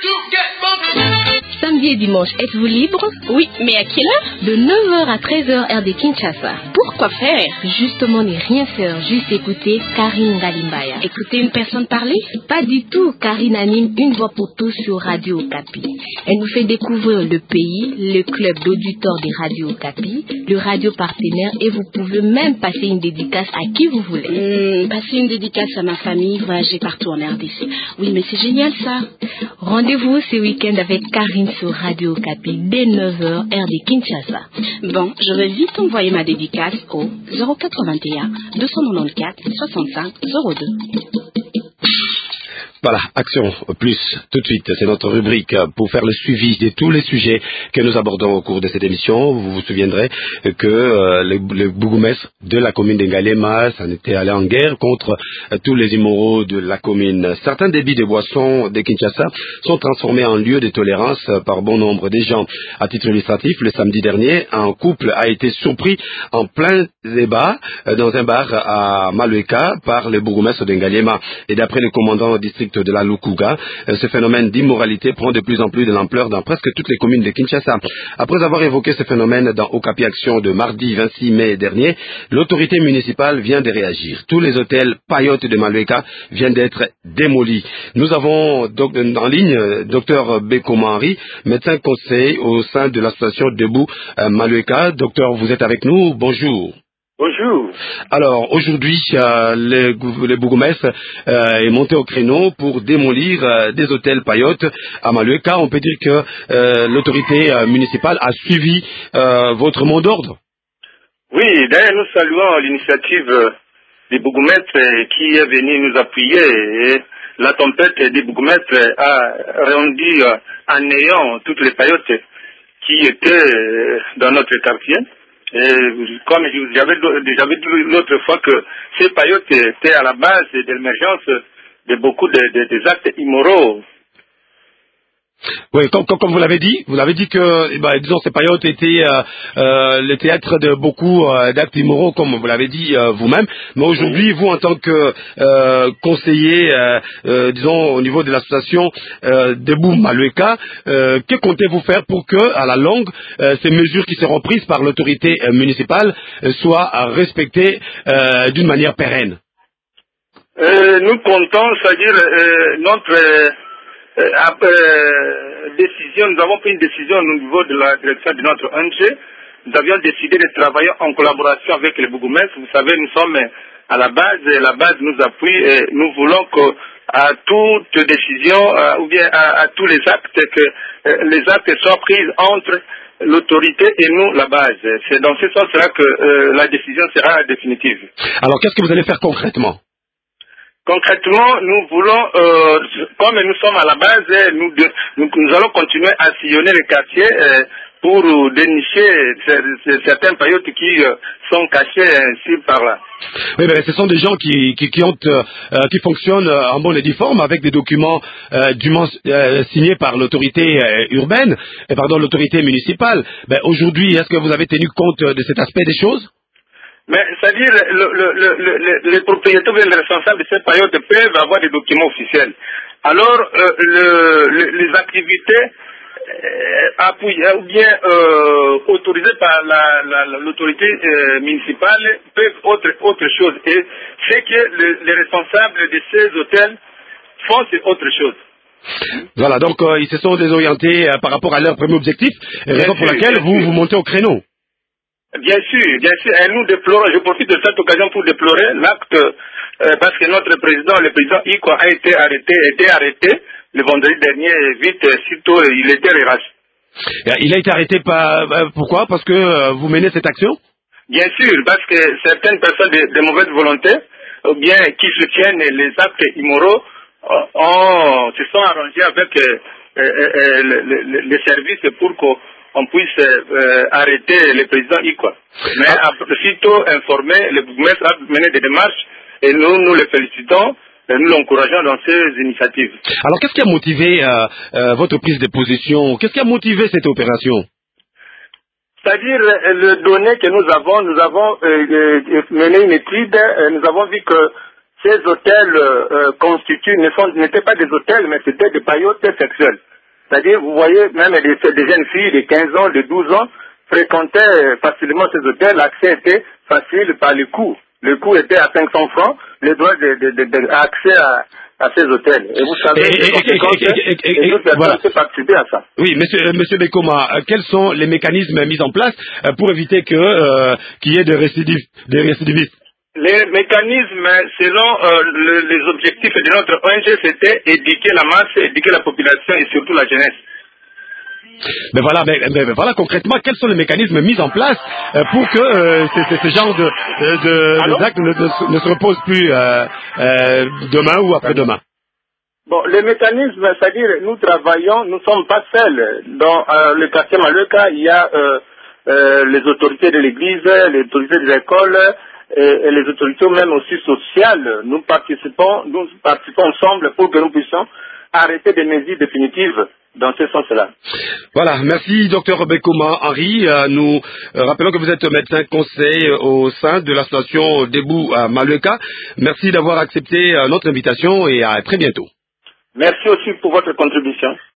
Samedi et dimanche, êtes-vous libre? Oui, mais à quelle heure? De 9h à 13h, heure de Kinshasa. Pourquoi faire? Justement, ne rien faire, juste écouter Karine Ngalimbaya. Écouter une personne parler? Pas du tout, Karine anime Une voix pour tous sur Radio Okapi. Elle nous fait découvrir le pays, le club d'auditeurs de Radio Okapi, le radio partenaire, et vous pouvez même passer une dédicace à qui vous voulez. Passer une dédicace à ma famille, voyager partout en RDC. Oui, mais c'est génial ça. Rendez-vous ce week-end avec Karine sur Radio Okapi dès 9h, heure de Kinshasa. Bon, je vais vite envoyer ma dédicace au 081 294 65 02. Voilà, Action Plus, tout de suite, c'est notre rubrique pour faire le suivi de tous les sujets que nous abordons au cours de cette émission. Vous vous souviendrez que le bourgmestre de la commune d'Ngalema s'en était allé en guerre contre tous les immoraux de la commune. Certains débits de boissons de Kinshasa sont transformés en lieu de tolérance par bon nombre de gens. À titre illustratif, le samedi dernier, un couple a été surpris en plein débat dans un bar à Malueka par le bourgmestre d'Ngalema. Et d'après le commandant district de la Lukuga, ce phénomène d'immoralité prend de plus en plus de l'ampleur dans presque toutes les communes de Kinshasa. Après avoir évoqué ce phénomène dans Okapi Action de mardi 26 mai dernier, l'autorité municipale vient de réagir. Tous les hôtels Payotte de Malueka viennent d'être démolis. Nous avons en ligne Dr Bekoma Henri, médecin conseil au sein de l'association Debout Malueka. Docteur, vous êtes avec nous. Bonjour. Bonjour. Alors, aujourd'hui, le bourgmestre est monté au créneau pour démolir des hôtels Payotte à Malueka. On peut dire que l'autorité municipale a suivi votre mot d'ordre. Oui, d'ailleurs, nous saluons l'initiative du bourgmestre qui est venu nous appuyer. Et la tempête du bourgmestre a rendu en néant toutes les Payottes qui étaient dans notre quartier. Et comme j'avais dit l'autre fois que ces paillotes étaient à la base de l'émergence de beaucoup des actes immoraux. Oui, comme vous l'avez dit que, disons, ces paillotes étaient le théâtre de beaucoup d'actes immoraux, comme vous l'avez dit vous-même. Mais aujourd'hui, vous, en tant que conseiller, disons, au niveau de l'association Debout Malueka, que comptez-vous faire pour que, à la longue, ces mesures qui seront prises par l'autorité municipale soient respectées d'une manière pérenne? Nous comptons, c'est-à-dire notre décision, nous avons pris une décision au niveau de la direction de notre ONG. Nous avions décidé de travailler en collaboration avec les bourgmestres. Vous savez, nous sommes à la base nous appuie et nous voulons que à toute décision ou bien à tous les actes, que les actes soient pris entre l'autorité et nous, la base. C'est dans ce sens-là que la décision sera définitive. Alors, qu'est-ce que vous allez faire concrètement? Concrètement, nous voulons, comme nous sommes à la base, nous allons continuer à sillonner les quartiers pour dénicher certains paillotes qui sont cachés ainsi par là. Oui, mais ce sont des gens qui fonctionnent en bonne et due forme avec des documents dûment signés par l'autorité urbaine, l'autorité municipale. Aujourd'hui, est-ce que vous avez tenu compte de cet aspect des choses? Mais c'est-à-dire les propriétaires ou les responsables de ces paillotes peuvent avoir des documents officiels. Alors les activités appuyées ou bien autorisées par l'autorité municipale peuvent autre chose. Et c'est que les responsables de ces hôtels font c'est autre chose. Voilà, donc ils se sont désorientés par rapport à leur premier objectif, raison pour laquelle vous montez au créneau. Bien sûr, et nous déplorons, je profite de cette occasion pour déplorer l'acte, parce que notre président, le président Iko, a été arrêté le vendredi dernier, vite, sitôt, il était relâché. Il a été arrêté pourquoi? Parce que vous menez cette action? Bien sûr, parce que certaines personnes de mauvaise volonté, ou bien qui soutiennent les actes immoraux, se sont arrangés avec les services pour qu'on puisse arrêter le président Ikwa. Mais sitôt informé, le bourgmestre a mené des démarches et nous le félicitons et nous l'encourageons dans ces initiatives. Alors qu'est-ce qui a motivé votre prise de position? Qu'est-ce qui a motivé cette opération? C'est-à-dire, les données que nous avons mené une étude, nous avons vu que ces hôtels n'étaient pas des hôtels, mais c'était des paillotes sexuelles. C'est-à-dire, vous voyez, même des jeunes filles de 15 ans, de 12 ans, fréquentaient facilement ces hôtels. L'accès était facile par le coût. Le coût était à 500 francs, le droit d'accès à ces hôtels. Et vous savez, les conséquences, et d'autres personnes peuvent participer à ça. Oui, monsieur Bekoma, quels sont les mécanismes mis en place pour éviter qu'il y ait des récidivistes? Les mécanismes, selon les objectifs de notre ONG, c'était éduquer la masse, éduquer la population et surtout la jeunesse. Mais voilà concrètement, quels sont les mécanismes mis en place pour que ce genre d'actes ne se reposent plus demain ou après-demain? Bon, les mécanismes, c'est-à-dire, nous travaillons, nous ne sommes pas seuls. Dans le quartier Malueka, il y a les autorités de l'église, les autorités des écoles, et les autorités même aussi sociales. Nous participons ensemble pour que nous puissions arrêter des mesures définitives dans ce sens-là. Voilà, merci Dr Bekoma Henri. Nous rappelons que vous êtes médecin conseil au sein de l'association Debout à Malueka. Merci d'avoir accepté notre invitation et à très bientôt. Merci aussi pour votre contribution.